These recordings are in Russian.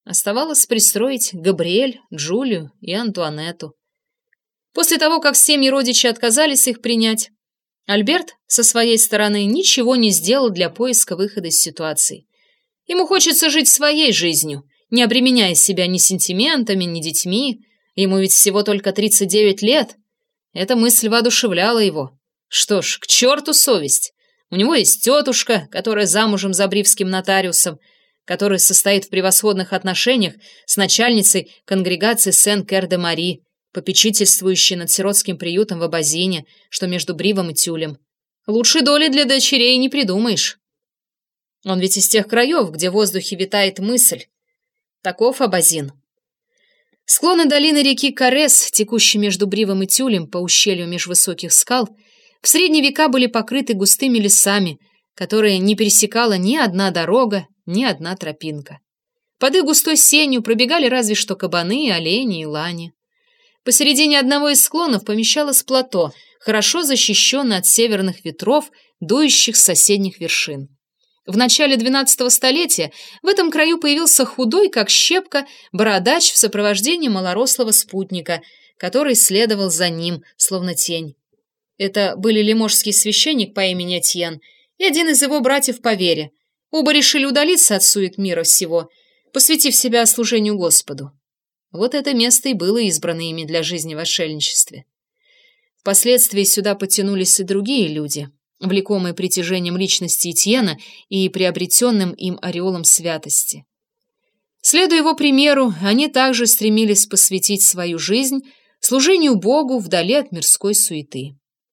Оставалось пристроить Габриэль, Джулию и Антуанетту. После того, как семьи родичи отказались их принять, Альберт со своей стороны ничего не сделал для поиска выхода из ситуации. Ему хочется жить своей жизнью, не обременяя себя ни сентиментами, ни детьми. Ему ведь всего только 39 лет. Эта мысль воодушевляла его. Что ж, к черту совесть. У него есть тетушка, которая замужем за бривским нотариусом, который состоит в превосходных отношениях с начальницей конгрегации Сен-Кер-де-Мари, попечительствующей над сиротским приютом в Абазине, что между Бривом и Тюлем. Лучшей доли для дочерей не придумаешь. Он ведь из тех краев, где в воздухе витает мысль. Таков Абазин. Склоны долины реки Карес, текущей между Бривом и Тюлем по ущелью меж высоких скал, в средние века были покрыты густыми лесами, которые не пересекала ни одна дорога, ни одна тропинка. Под их густой сенью пробегали разве что кабаны, олени и лани. Посередине одного из склонов помещалось плато, хорошо защищенное от северных ветров, дующих с соседних вершин. В начале 12 столетия в этом краю появился худой, как щепка, бородач в сопровождении малорослого спутника, который следовал за ним, словно тень. Это были лиможский священник по имени Этьен и один из его братьев по вере. Оба решили удалиться от сует мира всего, посвятив себя служению Господу. Вот это место и было избрано ими для жизни в отшельничестве. Впоследствии сюда потянулись и другие люди, влекомые притяжением личности Этьена и приобретенным им ореолом святости. Следуя его примеру, они также стремились посвятить свою жизнь служению Богу вдали от мирской суеты.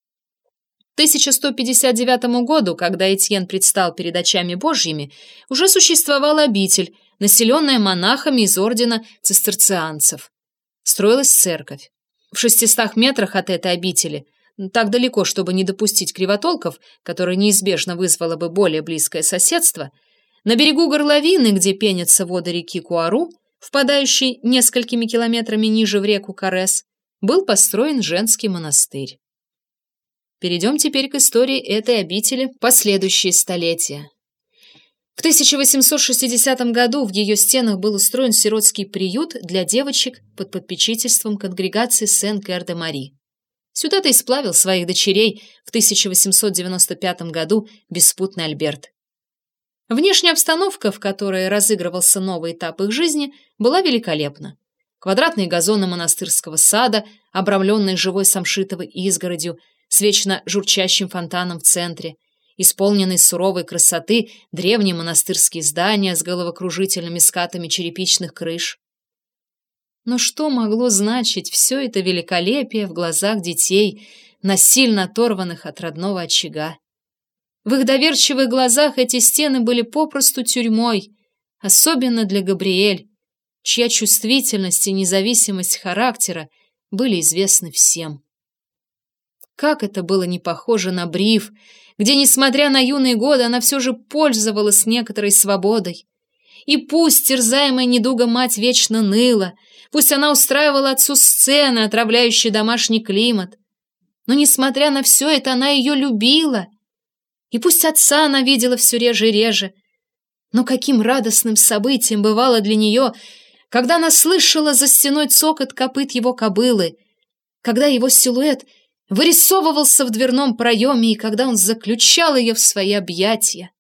К 1159 году, когда Этьен предстал перед очами Божьими, уже существовала обитель, населенная монахами из ордена цистерцианцев. Строилась церковь. В 600 метрах от этой обители, так далеко, чтобы не допустить кривотолков, которое неизбежно вызвало бы более близкое соседство, на берегу горловины, где пенятся воды реки Куару, впадающей несколькими километрами ниже в реку Карес, был построен женский монастырь. Перейдем теперь к истории этой обители последующие столетия. В 1860 году в ее стенах был устроен сиротский приют для девочек под попечительством конгрегации Сен-Кер-де-Мари. Сюда-то и сплавил своих дочерей в 1895 году беспутный Альберт. Внешняя обстановка, в которой разыгрывался новый этап их жизни, была великолепна. Квадратные газоны монастырского сада, обрамленные живой самшитовой изгородью, с вечно журчащим фонтаном в центре, исполненные суровой красоты древние монастырские здания с головокружительными скатами черепичных крыш. Но что могло значить все это великолепие в глазах детей, насильно оторванных от родного очага? В их доверчивых глазах эти стены были попросту тюрьмой, особенно для Габриэль, чья чувствительность и независимость характера были известны всем. Как это было не похоже на Брив, где, несмотря на юные годы, она все же пользовалась некоторой свободой. И пусть терзаемая недугом мать вечно ныла, пусть она устраивала отцу сцены, отравляющие домашний климат, но, несмотря на все это, она ее любила. И пусть отца она видела все реже и реже, но каким радостным событием бывало для нее, когда она слышала за стеной цокот копыт его кобылы, когда его силуэт вырисовывался в дверном проеме и когда он заключал ее в свои объятия.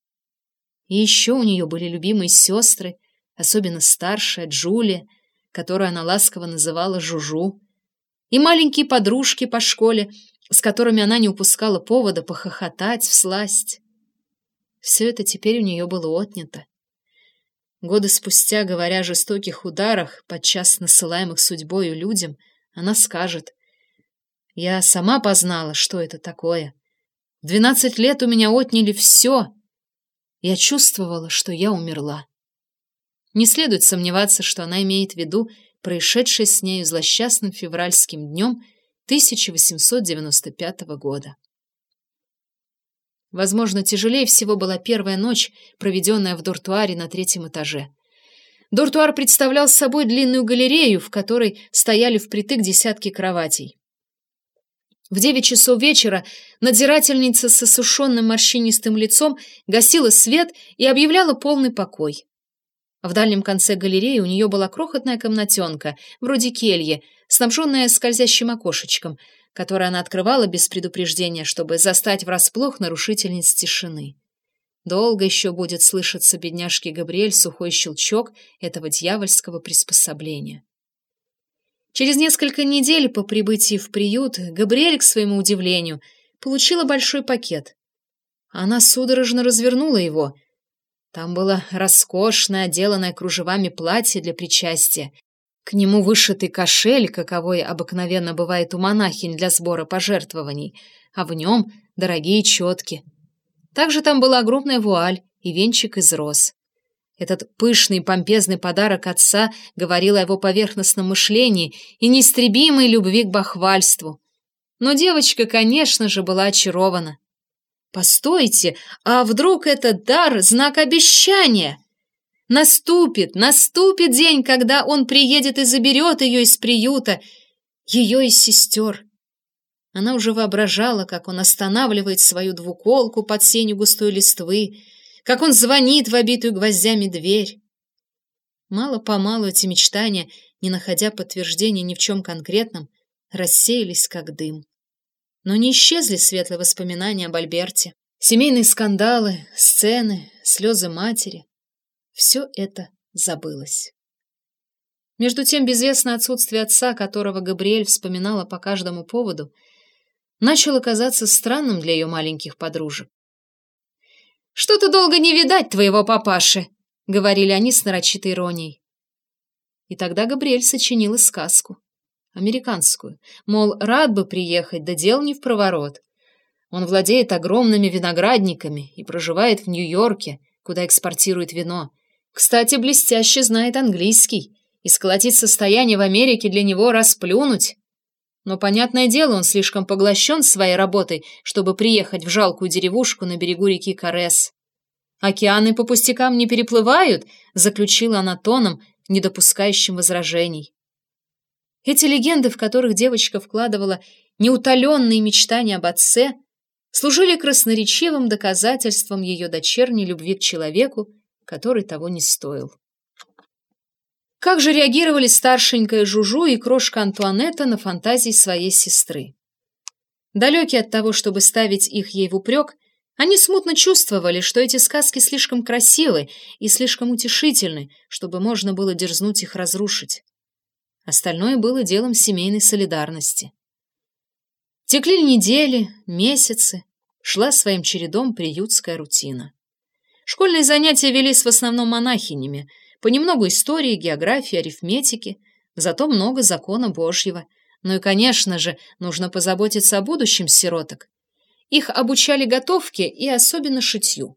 И еще у нее были любимые сестры, особенно старшая Джулия, которую она ласково называла Жужу, и маленькие подружки по школе, с которыми она не упускала повода похохотать всласть. Все это теперь у нее было отнято. Годы спустя, говоря о жестоких ударах, подчас насылаемых судьбою людям, она скажет: «Я сама познала, что это такое. В 12 лет у меня отняли все. Я чувствовала, что я умерла». Не следует сомневаться, что она имеет в виду происшедшее с нею злосчастным февральским днем 1895 года. Возможно, тяжелее всего была первая ночь, проведенная в дортуаре на 3-м этаже. Дортуар представлял собой длинную галерею, в которой стояли впритык десятки кроватей. В 9 часов вечера надзирательница с осушенным морщинистым лицом гасила свет и объявляла полный покой. В дальнем конце галереи у нее была крохотная комнатенка, вроде кельи, снабженная скользящим окошечком, которое она открывала без предупреждения, чтобы застать врасплох нарушительниц тишины. Долго еще будет слышаться бедняжке Габриэль сухой щелчок этого дьявольского приспособления. Через несколько недель по прибытии в приют Габриэль, к своему удивлению, получила большой пакет. Она судорожно развернула его. Там было роскошное, отделанное кружевами платье для причастия. К нему вышитый кошель, каковой обыкновенно бывает у монахинь для сбора пожертвований, а в нем дорогие четки. Также там была огромная вуаль и венчик из роз. Этот пышный помпезный подарок отца говорил о его поверхностном мышлении и неистребимой любви к бахвальству. Но девочка, конечно же, была очарована. Постойте, а вдруг этот дар — знак обещания? Наступит день, когда он приедет и заберет ее из приюта, ее и сестер. Она уже воображала, как он останавливает свою двуколку под сенью густой листвы, как он звонит в обитую гвоздями дверь. Мало-помалу эти мечтания, не находя подтверждения ни в чем конкретном, рассеялись как дым. Но не исчезли светлые воспоминания об Альберте. Семейные скандалы, сцены, слезы матери — все это забылось. Между тем, безвестное отсутствие отца, которого Габриэль вспоминала по каждому поводу, начало казаться странным для ее маленьких подружек. «Что-то долго не видать твоего папаши», — говорили они с нарочитой иронией. И тогда Габриэль сочинила сказку, американскую, мол, рад бы приехать, да дел не впроворот. Он владеет огромными виноградниками и проживает в Нью-Йорке, куда экспортирует вино. Кстати, блестяще знает английский, и сколотить состояние в Америке для него расплюнуть. Но, понятное дело, он слишком поглощен своей работой, чтобы приехать в жалкую деревушку на берегу реки Карес. «Океаны по пустякам не переплывают», — заключила она тоном, не допускающим возражений. Эти легенды, в которых девочка вкладывала неутоленные мечтания об отце, служили красноречивым доказательством ее дочерней любви к человеку, который того не стоил. Как же реагировали старшенькая Жужу и крошка Антуанетта на фантазии своей сестры? Далекие от того, чтобы ставить их ей в упрек, они смутно чувствовали, что эти сказки слишком красивы и слишком утешительны, чтобы можно было дерзнуть их разрушить. Остальное было делом семейной солидарности. Текли недели, месяцы, шла своим чередом приютская рутина. Школьные занятия велись в основном монахинями, понемногу истории, географии, арифметики, зато много закона Божьего. Ну и, конечно же, нужно позаботиться о будущем сироток. Их обучали готовке и особенно шитью.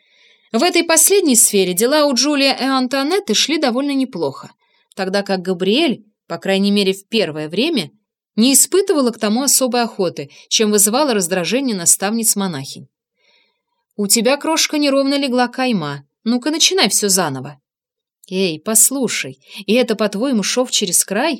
В этой последней сфере дела у Джулии и Антуанетты шли довольно неплохо, тогда как Габриэль, по крайней мере в первое время, не испытывала к тому особой охоты, чем вызывала раздражение наставниц-монахинь. «У тебя, крошка, неровно легла кайма. Ну-ка, начинай все заново». «Эй, послушай, и это, по-твоему, шов через край?»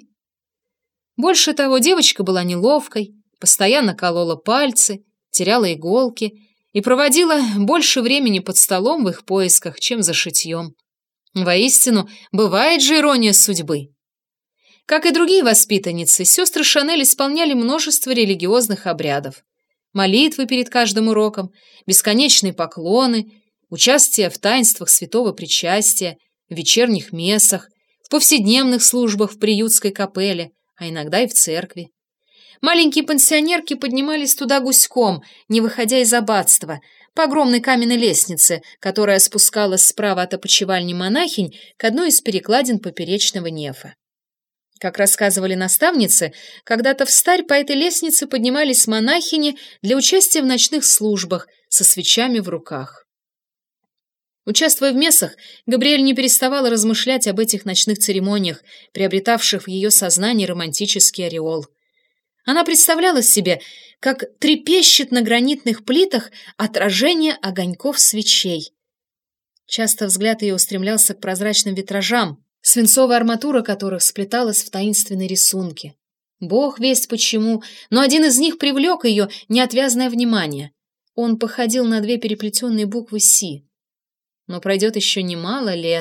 Больше того, девочка была неловкой, постоянно колола пальцы, теряла иголки и проводила больше времени под столом в их поисках, чем за шитьем. Воистину, бывает же ирония судьбы. Как и другие воспитанницы, сестры Шанель исполняли множество религиозных обрядов. Молитвы перед каждым уроком, бесконечные поклоны, участие в таинствах святого причастия, в вечерних мессах, в повседневных службах в приютской капелле, а иногда и в церкви. Маленькие пансионерки поднимались туда гуськом, не выходя из аббатства, по огромной каменной лестнице, которая спускалась справа от опочивальни монахинь к одной из перекладин поперечного нефа. Как рассказывали наставницы, когда-то встарь по этой лестнице поднимались монахини для участия в ночных службах со свечами в руках. Участвуя в мессах, Габриэль не переставала размышлять об этих ночных церемониях, приобретавших в ее сознании романтический ореол. Она представляла себе, как трепещет на гранитных плитах отражение огоньков свечей. Часто взгляд ее устремлялся к прозрачным витражам, свинцовая арматура которых сплеталась в таинственные рисунки. Бог весть почему, но один из них привлек ее неотвязное внимание. Он походил на две переплетенные буквы «Си». Но пройдет еще немало лет,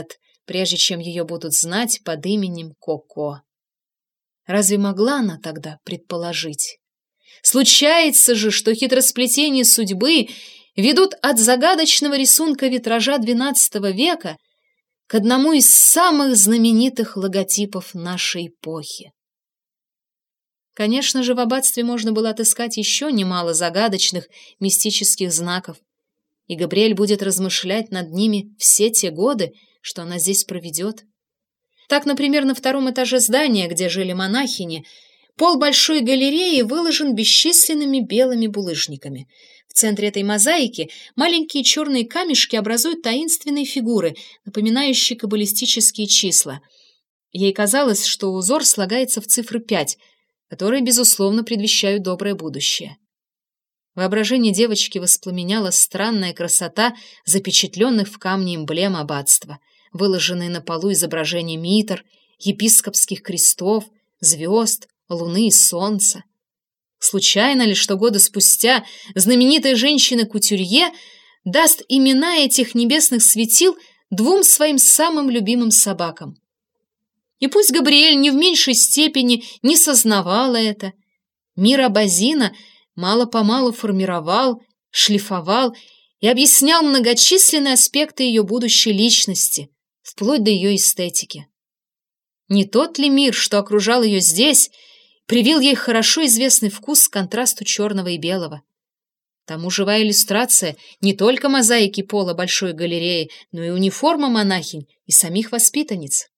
прежде чем ее будут знать под именем Коко. Разве могла она тогда предположить? Случается же, что хитросплетения судьбы ведут от загадочного рисунка витража XII века к одному из самых знаменитых логотипов нашей эпохи. Конечно же, в аббатстве можно было отыскать еще немало загадочных мистических знаков, и Габриэль будет размышлять над ними все те годы, что она здесь проведет. Так, например, на 2-м этаже здания, где жили монахини, пол большой галереи выложен бесчисленными белыми булыжниками. В центре этой мозаики маленькие черные камешки образуют таинственные фигуры, напоминающие каббалистические числа. Ей казалось, что узор слагается в цифры 5, которые, безусловно, предвещают доброе будущее. Воображение девочки воспламеняла странная красота запечатленных в камне эмблем аббатства, выложенные на полу изображения митр, епископских крестов, звезд, луны и солнца. Случайно ли, что годы спустя знаменитая женщина-кутюрье даст имена этих небесных светил 2 своим самым любимым собакам? И пусть Габриэль не в меньшей степени не сознавала это, мир Абазина мало-помалу формировал, шлифовал и объяснял многочисленные аспекты ее будущей личности, вплоть до ее эстетики. Не тот ли мир, что окружал ее здесь, привил ей хорошо известный вкус к контрасту черного и белого? К тому живая иллюстрация не только мозаики пола большой галереи, но и униформа монахинь и самих воспитанниц.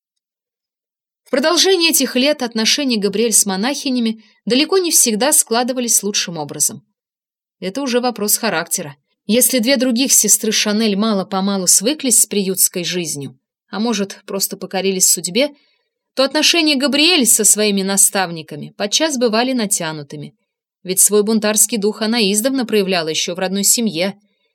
В продолжение этих лет отношения Габриэль с монахинями далеко не всегда складывались лучшим образом. Это уже вопрос характера. Если 2 других сестры Шанель мало-помалу свыклись с приютской жизнью, а может, просто покорились судьбе, то отношения Габриэль со своими наставниками подчас бывали натянутыми, ведь свой бунтарский дух она издавна проявляла еще в родной семье.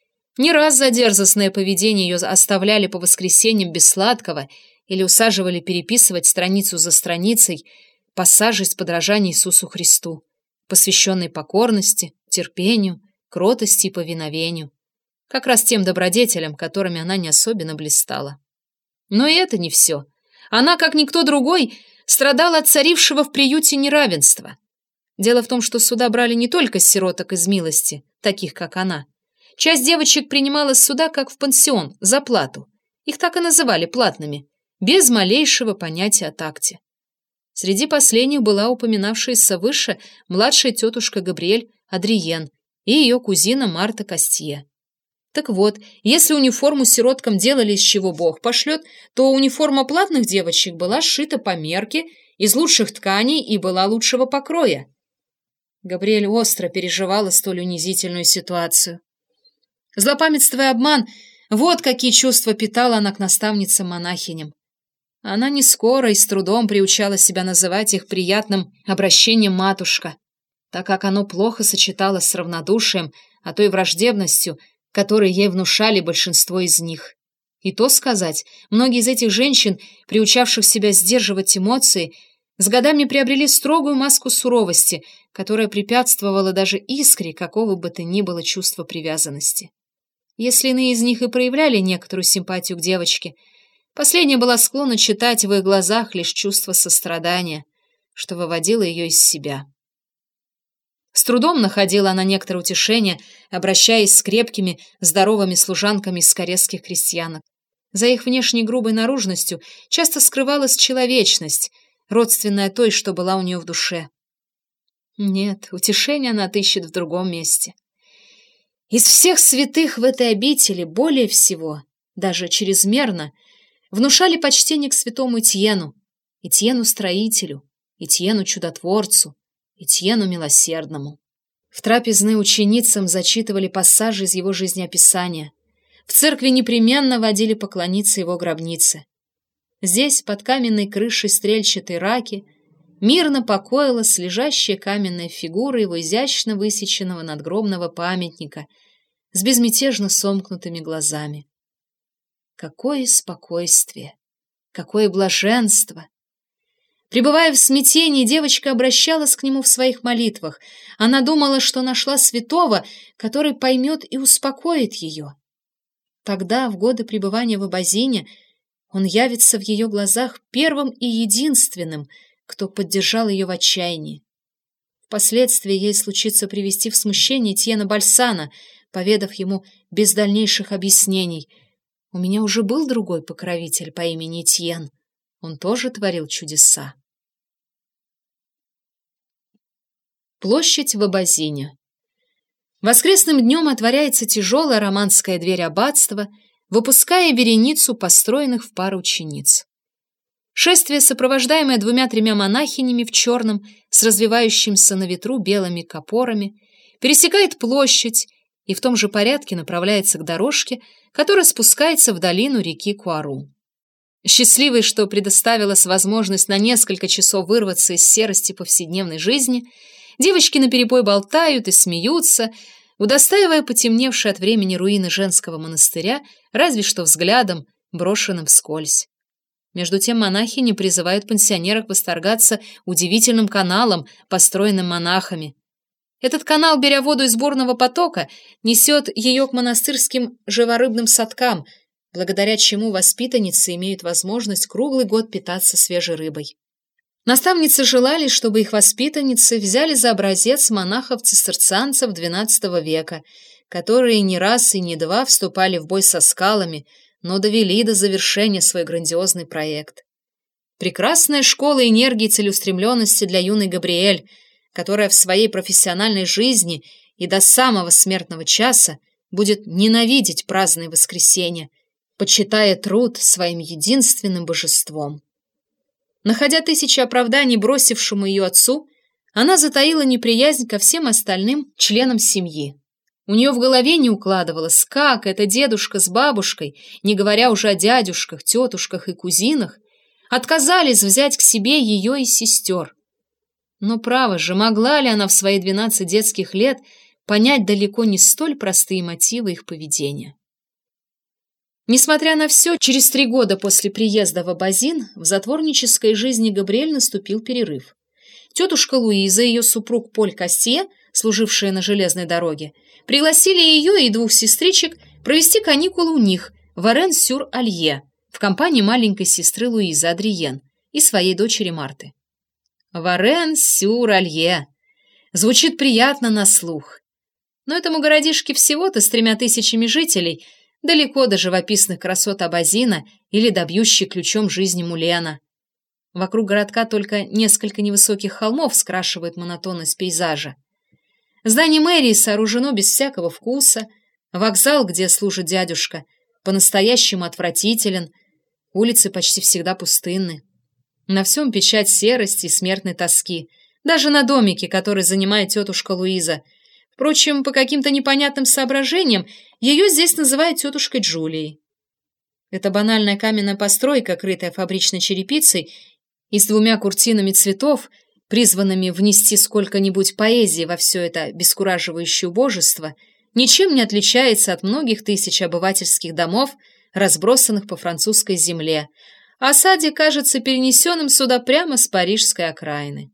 Не раз за дерзостное поведение ее оставляли по воскресеньям без сладкого или усаживали переписывать страницу за страницей пассажи из подражания Иисусу Христу, посвященной покорности, терпению, кротости и повиновению, как раз тем добродетелям, которыми она не особенно блистала. Но и это не все. Она, как никто другой, страдала от царившего в приюте неравенства. Дело в том, что сюда брали не только сироток из милости, таких как она. Часть девочек принималась сюда как в пансион, за плату. Их так и называли платными, без малейшего понятия о такте. Среди последних была упоминавшаяся выше младшая тетушка Габриэль Адриен и ее кузина Марта Кастье. Так вот, если униформу сироткам делали из чего Бог пошлет, то униформа платных девочек была сшита по мерке, из лучших тканей и была лучшего покроя. Габриэль остро переживала столь унизительную ситуацию. Злопамятство и обман — вот какие чувства питала она к наставницам-монахиням. Она не скоро и с трудом приучала себя называть их приятным обращением «матушка», так как оно плохо сочеталось с равнодушием, а то и враждебностью, которые ей внушали большинство из них. И то сказать, многие из этих женщин, приучавших себя сдерживать эмоции, с годами приобрели строгую маску суровости, которая препятствовала даже искре какого бы то ни было чувства привязанности. Если иные из них и проявляли некоторую симпатию к девочке, последняя была склонна читать в их глазах лишь чувство сострадания, что выводило ее из себя. С трудом находила она некоторое утешение, обращаясь с крепкими, здоровыми служанками из каретских крестьянок. За их внешней грубой наружностью часто скрывалась человечность, родственная той, что была у нее в душе. Нет, утешение она отыщет в другом месте. Из всех святых в этой обители более всего, даже чрезмерно, внушали почтение к святому Этьену, Этьену-строителю, Этьену-чудотворцу, Этьену милосердному. В трапезной ученицам зачитывали пассажи из его жизнеописания. В церкви непременно водили поклониться его гробнице. Здесь, под каменной крышей стрельчатой раки, мирно покоилась лежащая каменная фигура его изящно высеченного надгробного памятника с безмятежно сомкнутыми глазами. Какое спокойствие! Какое блаженство! Пребывая в смятении, девочка обращалась к нему в своих молитвах. Она думала, что нашла святого, который поймет и успокоит ее. Тогда, в годы пребывания в Абазине, Он явится в ее глазах первым и единственным, кто поддержал ее в отчаянии. Впоследствии ей случится привести в смущение Тьена Бальсана, поведав ему без дальнейших объяснений: «У меня уже был другой покровитель по имени Тьен. Он тоже творил чудеса». Площадь в Абазине. Воскресным днем отворяется тяжелая романская дверь аббатства, выпуская вереницу построенных в пару учениц. Шествие, сопровождаемое 2-3 монахинями в черном, с развивающимся на ветру белыми капорами, пересекает площадь и в том же порядке направляется к дорожке, которая спускается в долину реки Куару. Счастливой, что предоставилась возможность на несколько часов вырваться из серости повседневной жизни, девочки наперебой болтают и смеются, удостаивая потемневшие от времени руины женского монастыря разве что взглядом, брошенным вскользь. Между тем монахини призывают пансионерок восторгаться удивительным каналом, построенным монахами. Этот канал, беря воду из бурного потока, несет ее к монастырским живорыбным садкам, благодаря чему воспитанницы имеют возможность круглый год питаться свежей рыбой. Наставницы желали, чтобы их воспитанницы взяли за образец монахов-цистерцианцев XII века, которые не раз и не два вступали в бой со скалами, но довели до завершения свой грандиозный проект. Прекрасная школа энергии и целеустремленности для юной Габриэль, которая в своей профессиональной жизни и до самого смертного часа будет ненавидеть праздное воскресенье, почитая труд своим единственным божеством. Находя тысячи оправданий бросившему ее отцу, она затаила неприязнь ко всем остальным членам семьи. У нее в голове не укладывалось, как это дедушка с бабушкой, не говоря уже о дядюшках, тетушках и кузинах, отказались взять к себе ее и сестер. Но право же, могла ли она в свои 12 детских лет понять далеко не столь простые мотивы их поведения? Несмотря на все, через 3 года после приезда в Абазин в затворнической жизни Габриэль наступил перерыв. Тетушка Луиза и ее супруг Поль Кастье, служившие на железной дороге, пригласили ее и 2 сестричек провести каникулы у них в Варен-сюр-Алье в компании маленькой сестры Луизы Адриен и своей дочери Марты. Варен-сюр-Алье. Звучит приятно на слух. Но этому городишке всего-то с 3000 жителей, далеко до живописных красот Абазина или до бьющей ключом жизни Мулена. Вокруг городка только несколько невысоких холмов скрашивают монотонность пейзажа. Здание мэрии сооружено без всякого вкуса, вокзал, где служит дядюшка, по-настоящему отвратителен, улицы почти всегда пустынны. На всем печать серости и смертной тоски, даже на домике, который занимает тетушка Луиза. Впрочем, по каким-то непонятным соображениям ее здесь называют тетушкой Джулией. Эта банальная каменная постройка, крытая фабричной черепицей и с 2 куртинами цветов, призванными внести сколько-нибудь поэзии во все это бескураживающее убожество, ничем не отличается от многих тысяч обывательских домов, разбросанных по французской земле, а садик кажется перенесенным сюда прямо с парижской окраины.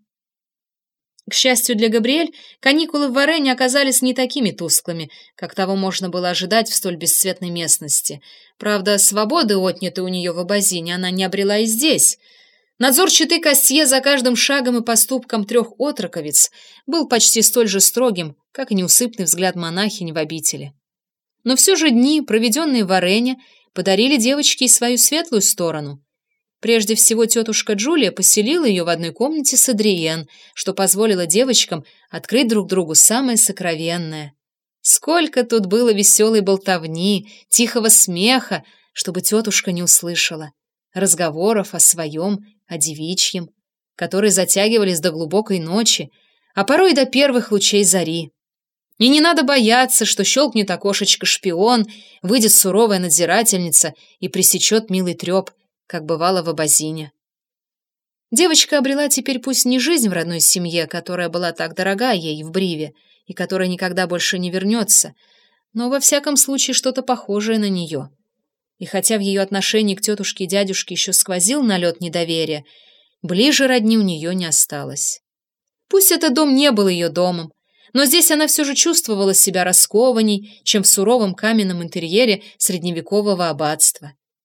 К счастью для Габриэль, каникулы в Варене оказались не такими тусклыми, как того можно было ожидать в столь бесцветной местности. Правда, свободы, отнятой у нее в Абазине, она не обрела и здесь. Надзорчатый Кастье за каждым шагом и поступком 3 отроковиц был почти столь же строгим, как и неусыпный взгляд монахинь в обители. Но все же дни, проведенные в Варене, подарили девочке и свою светлую сторону. Прежде всего, тетушка Джулия поселила ее в одной комнате с Адриен, что позволило девочкам открыть друг другу самое сокровенное. Сколько тут было веселой болтовни, тихого смеха, чтобы тетушка не услышала, разговоров о своем, о девичьем, которые затягивались до глубокой ночи, а порой и до первых лучей зари. И не надо бояться, что щелкнет окошечко-шпион, выйдет суровая надзирательница и пресечет милый треп, как бывало в Абазине. Девочка обрела теперь пусть не жизнь в родной семье, которая была так дорога ей в Бриве и которая никогда больше не вернется, но во всяком случае что-то похожее на нее. И хотя в ее отношении к тетушке и дядюшке еще сквозил налет недоверия, ближе родни у нее не осталось. Пусть этот дом не был ее домом, но здесь она все же чувствовала себя раскованней, чем в суровом каменном интерьере средневекового аббатства.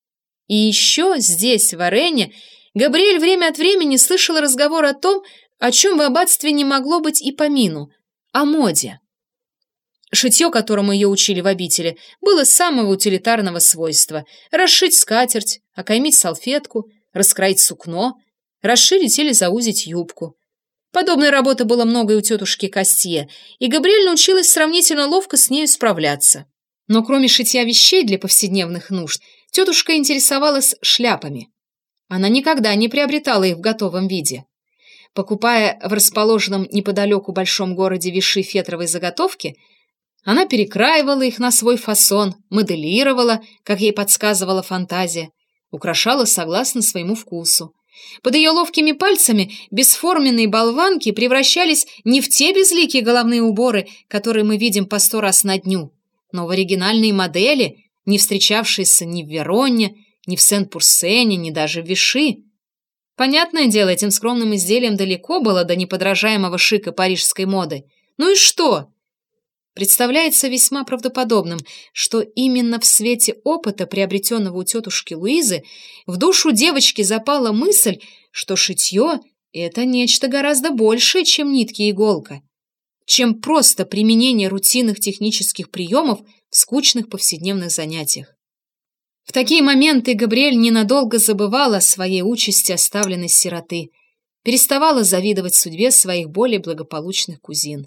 И еще здесь, в Арене, Габриэль время от времени слышал разговор о том, о чем в аббатстве не могло быть и помину – о моде. Шитье, которому ее учили в обители, было самого утилитарного свойства – расшить скатерть, окаймить салфетку, раскроить сукно, расширить или заузить юбку. Подобной работы было много и у тетушки Кастье, и Габриэль научилась сравнительно ловко с нею справляться. Но кроме шитья вещей для повседневных нужд, тетушка интересовалась шляпами. Она никогда не приобретала их в готовом виде. Покупая в расположенном неподалеку большом городе виши фетровой заготовки, она перекраивала их на свой фасон, моделировала, как ей подсказывала фантазия, украшала согласно своему вкусу. Под ее ловкими пальцами бесформенные болванки превращались не в те безликие головные уборы, которые мы видим по 100 раз на дню, но в оригинальные модели, не встречавшиеся ни в Вероне, ни в Сен-Пурсене, ни даже в Виши. Понятное дело, этим скромным изделиям далеко было до неподражаемого шика парижской моды. Ну и что? Представляется весьма правдоподобным, что именно в свете опыта, приобретенного у тетушки Луизы, в душу девочки запала мысль, что шитье — это нечто гораздо большее, чем нитки и иголка, чем просто применение рутинных технических приемов в скучных повседневных занятиях. В такие моменты Габриэль ненадолго забывала о своей участи оставленной сироты, переставала завидовать судьбе своих более благополучных кузин.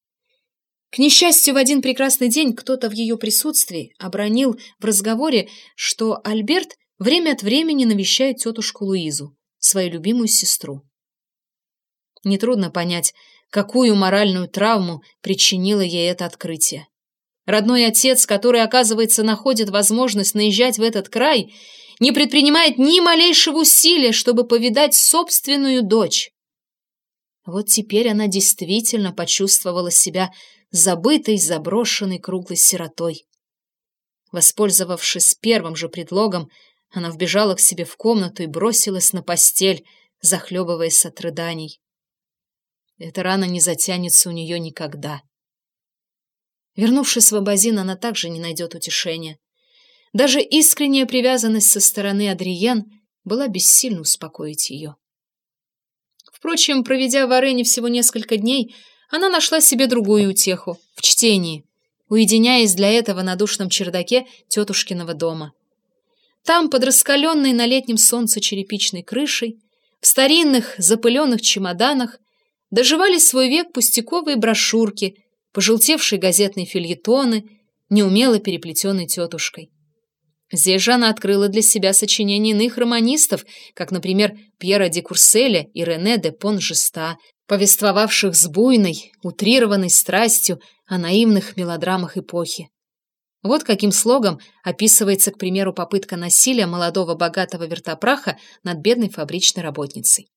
К несчастью, в один прекрасный день кто-то в ее присутствии обронил в разговоре, что Альберт время от времени навещает тетушку Луизу, свою любимую сестру. Нетрудно понять, какую моральную травму причинило ей это открытие. Родной отец, который, оказывается, находит возможность наезжать в этот край, не предпринимает ни малейшего усилия, чтобы повидать собственную дочь. Вот теперь она действительно почувствовала себя забытой, заброшенной круглой сиротой. Воспользовавшись первым же предлогом, она вбежала к себе в комнату и бросилась на постель, захлебываясь от рыданий. Эта рана не затянется у нее никогда. Вернувшись в Абазин, она также не найдет утешения. Даже искренняя привязанность со стороны Адриен была бессильна успокоить ее. Впрочем, проведя в Арене всего несколько дней, она нашла себе другую утеху — в чтении, уединяясь для этого на душном чердаке тетушкиного дома. Там, под раскаленной на летнем солнце черепичной крышей, в старинных запыленных чемоданах доживали свой век пустяковые брошюрки, пожелтевшие газетные фельетоны, неумело переплетенные тетушкой. Здесь же она открыла для себя сочинения иных романистов, как, например, Пьера де Курселя и Рене де Пон-Жеста, повествовавших с буйной, утрированной страстью о наивных мелодрамах эпохи. Вот каким слогом описывается, к примеру, попытка насилия молодого богатого вертопраха над бедной фабричной работницей.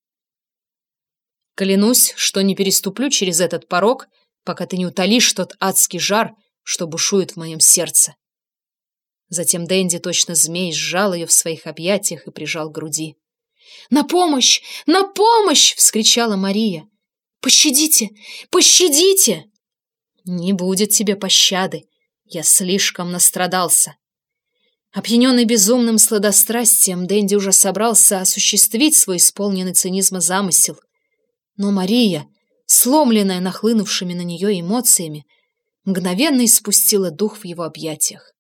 «Клянусь, что не переступлю через этот порог, пока ты не утолишь тот адский жар, что бушует в моем сердце». Затем Дэнди, точно змей, сжал ее в своих объятиях и прижал к груди. «На помощь! На помощь!» — вскричала Мария. «Пощадите! Пощадите!» «Не будет тебе пощады. Я слишком настрадался». Опьяненный безумным сладострастием, Дэнди уже собрался осуществить свой исполненный цинизма замысел. Но Мария, сломленная нахлынувшими на нее эмоциями, мгновенно испустила дух в его объятиях.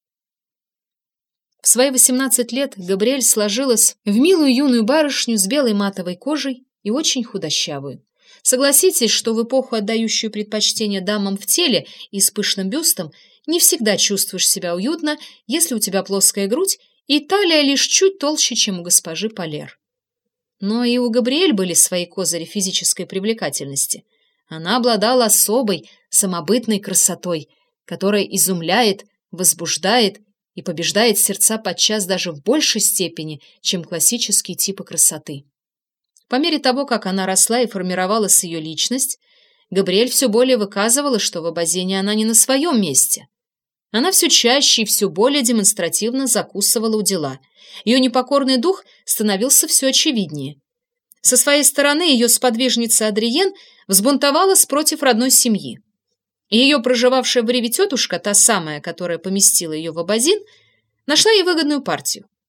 В свои 18 лет Габриэль сложилась в милую юную барышню с белой матовой кожей и очень худощавую. Согласитесь, что в эпоху, отдающую предпочтение дамам в теле и с пышным бюстом, не всегда чувствуешь себя уютно, если у тебя плоская грудь и талия лишь чуть толще, чем у госпожи Полер. Но и у Габриэль были свои козыри физической привлекательности. Она обладала особой, самобытной красотой, которая изумляет, возбуждает и побеждает сердца подчас даже в большей степени, чем классические типы красоты. По мере того, как она росла и формировалась ее личность, Габриэль все более выказывала, что в Абазине она не на своем месте. Она все чаще и все более демонстративно закусывала у дела. Ее непокорный дух становился все очевиднее. Со своей стороны ее сподвижница Адриен взбунтовалась против родной семьи. Ее проживавшая в Риве тетушка, та самая, которая поместила ее в Абазин, нашла ей выгодную партию.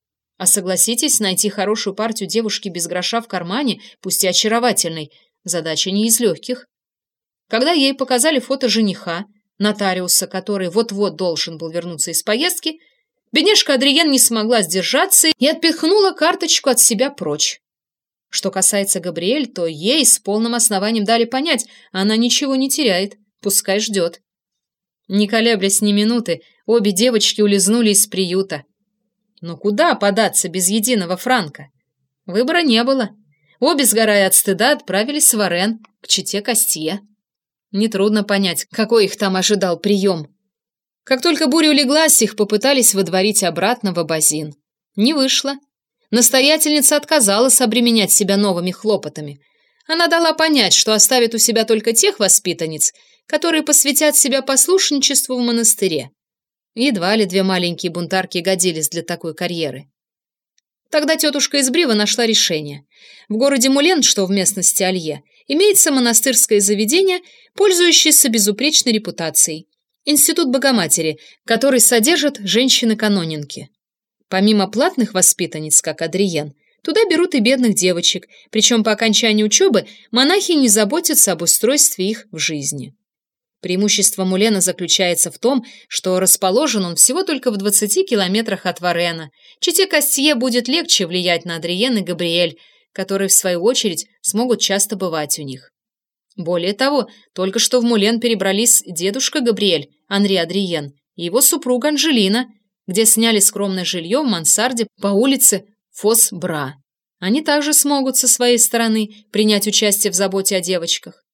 А согласитесь, найти хорошую партию девушки без гроша в кармане, пусть и очаровательной, задача не из легких. Когда ей показали фото жениха, нотариуса, который вот-вот должен был вернуться из поездки, бедняжка Адриен не смогла сдержаться и отпихнула карточку от себя прочь. Что касается Габриэль, то ей с полным основанием дали понять, она ничего не теряет, пускай ждет. Не колеблясь ни минуты, обе девочки улизнули из приюта. Но куда податься без единого франка? Выбора не было. Обе, сгорая от стыда, отправились в Варен, к чете Кастье. Нетрудно понять, какой их там ожидал прием. Как только буря улеглась, их попытались выдворить обратно в Абазин. Не вышло. Настоятельница отказалась обременять себя новыми хлопотами. Она дала понять, что оставит у себя только тех воспитанниц, которые посвятят себя послушничеству в монастыре. Едва ли две маленькие бунтарки годились для такой карьеры. Тогда тетушка из Брива нашла решение. В городе Мулен, что в местности Алье, имеется монастырское заведение, пользующееся безупречной репутацией. Институт Богоматери, который содержат женщины-канонинки. Помимо платных воспитанниц, как Адриен, туда берут и бедных девочек, причем по окончании учебы монахи не заботятся об устройстве их в жизни. Преимущество Мулена заключается в том, что расположен он всего только в 20 километрах от Варена. Чете Кастье будет легче влиять на Адриен и Габриэль, которые, в свою очередь, смогут часто бывать у них. Более того, только что в Мулен перебрались дедушка Габриэль, Анри Адриен, и его супруга Анжелина, где сняли скромное жилье в мансарде по улице Фос-Бра. Они также смогут со своей стороны принять участие в заботе о девочках.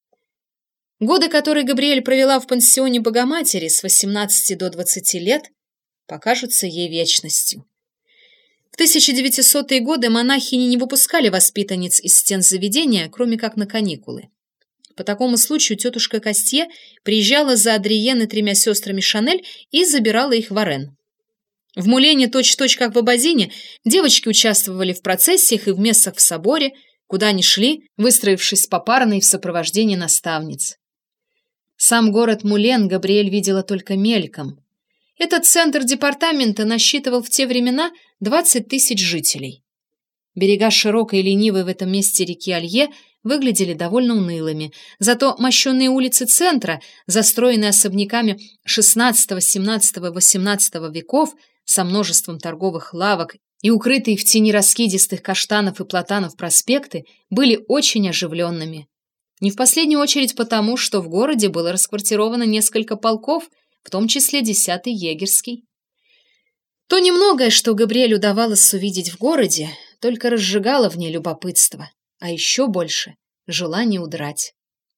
Годы, которые Габриэль провела в пансионе Богоматери с 18 до 20 лет, покажутся ей вечностью. В 1900-е годы монахини не выпускали воспитанниц из стен заведения, кроме как на каникулы. По такому случаю тетушка Кастье приезжала за Адриен и 3 сестрами Шанель и забирала их в Варен. В Мулене, точь-в-точь как в Абазине, девочки участвовали в процессиях и в мессах в соборе, куда они шли, выстроившись попарно и в сопровождении наставниц. Сам город Мулен Габриэль видела только мельком. Этот центр департамента насчитывал в те времена 20 тысяч жителей. Берега широкой и ленивой в этом месте реки Алье выглядели довольно унылыми, зато мощенные улицы центра, застроенные особняками XVI, XVII, XVIII веков со множеством торговых лавок и укрытые в тени раскидистых каштанов и платанов проспекты, были очень оживленными. Не в последнюю очередь потому, что в городе было расквартировано несколько полков, в том числе 10-й егерский. То немногое, что Габриэль удавалось увидеть в городе, только разжигало в ней любопытство, а еще больше — желание удрать.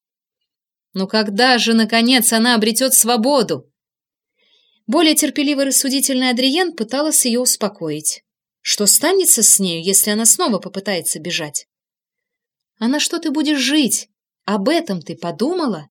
Но когда же, наконец, она обретет свободу? Более терпеливо рассудительная Адриен пыталась ее успокоить. Что станется с нею, если она снова попытается бежать? А на что ты будешь жить? Об этом ты подумала?